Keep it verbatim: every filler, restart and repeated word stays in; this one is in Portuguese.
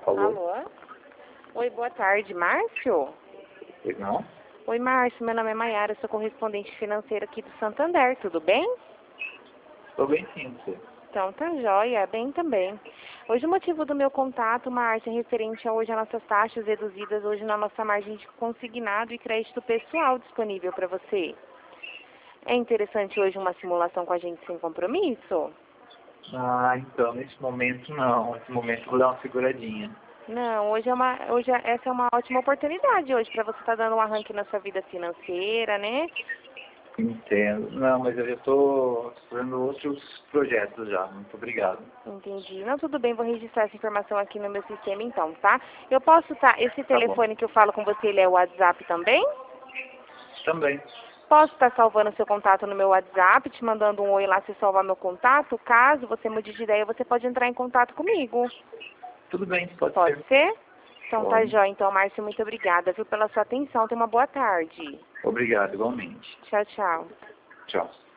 Alô? Alô? Oi, boa tarde, Márcio? Pois não? Oi, Márcio, meu nome é Maiara, sou correspondente financeira aqui do Santander, tudo bem? Tô bem sim, você. Então, tá jóia, bem também. Hoje o motivo do meu contato, Márcio, é referente a hoje a nossas taxas reduzidas hoje na nossa margem de consignado e crédito pessoal disponível para você. É interessante hoje uma simulação com a gente sem compromisso? Ah, então, nesse momento não. Nesse momento eu vou dar uma seguradinha. Não, hoje é uma, hoje é- essa é uma ótima oportunidade hoje para você estar dando um arranque na sua vida financeira, né? Entendo. Não, mas eu já tô fazendo outros projetos já. Muito obrigado. Entendi. Não, tudo bem, vou registrar essa informação aqui no meu sistema então, tá? Eu posso estar, esse Tá bom. telefone que eu falo com você, ele é o WhatsApp também? Também. Posso estar salvando seu contato no meu WhatsApp, te mandando um oi lá se salvar meu contato? Caso você mude de ideia, você pode entrar em contato comigo. Tudo bem, pode Pode ser. ser? Então tá Pode. jóia. Então, Márcio, muito obrigada, viu, pela sua atenção. Tenha uma boa tarde. Obrigado, igualmente. Tchau, tchau. Tchau.